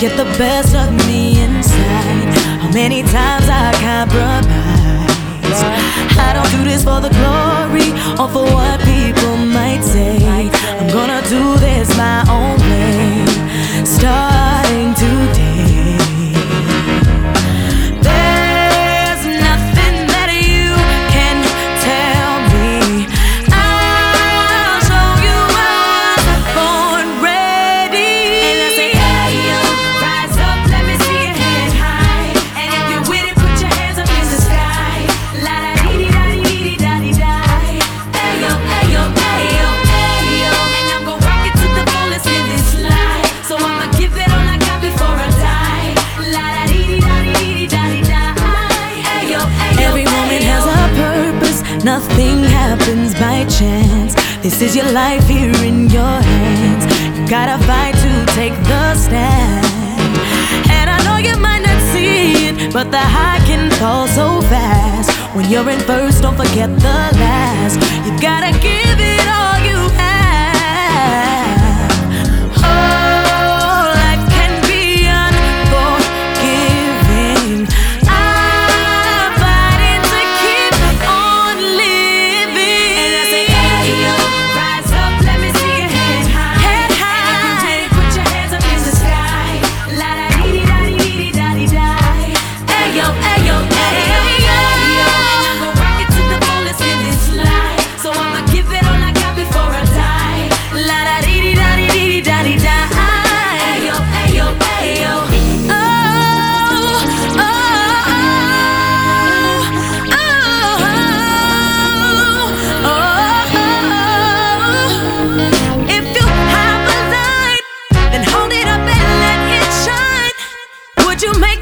get the best of me inside. How many times I compromise. I don't do this for the glory or for what people might say. I'm gonna do this my own way, starting today. There's nothing that you can tell me. I'll show you I'm born ready. And I say, hey yo, rise up, let me see your head high. And if you're with it, put your hands up in the sky. La da dee dee da dee dee da dee da. Hey yo, hey yo, hey yo, hey yo. And I'm gonna rock it to the fullest in this life. So I'ma give it all I got before I die. La da dee dee da dee dee da dee da. Hey yo, hey yo. Every moment has a purpose. Nothing happens by chance. This is your life here in your hands. You gotta fight to take the stand. And I know you might not see it, but the high can fall so fast. When you're in first, don't forget the last. You gotta give it all you have. Oh, life can be unforgiving. I'm fighting to keep on living. And I say, hey yo, rise up, let me see your head high. Head high. And put your hands up in the sky. La da dee dee da dee dee da dee da. Hey yo, hey yo, hey yo. And I'm gonna rock it to the fullest in this life. So I'ma give it all I got before I die. La da dee dee da dee dee da dee da. Hey yo, hey yo, hey yo. Oh, oh, oh, oh, oh. If you have a light, then hold it up and let it shine. Would you make